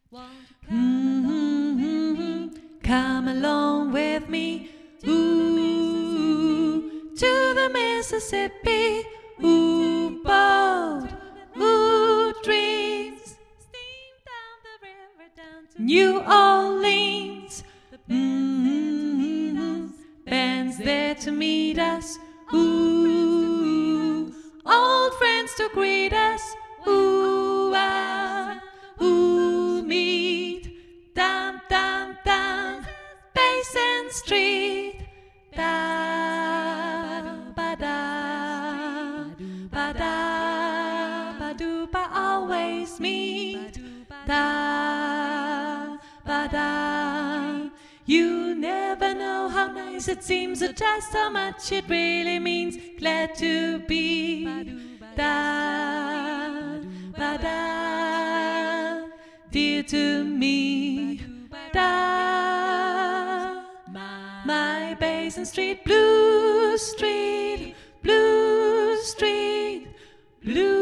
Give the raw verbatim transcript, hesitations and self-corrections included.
Mm-hmm. Come along with me, ooh, to the Mississippi, ooh, boat, ooh, dreams, New Orleans, mm-hmm. Bands there to meet us, ooh, old friends to greet us, ooh, ah, ooh, meet, dum, dum, dum, Basin Street, da, ba, da, ba, da, ba, do, ba, always meet, da, ba, da. You never know how nice it seems or just how much it really means. Glad to be, da, ba, da, dear to me, da, my Basin Street, Blue Street, Blue Street, Blue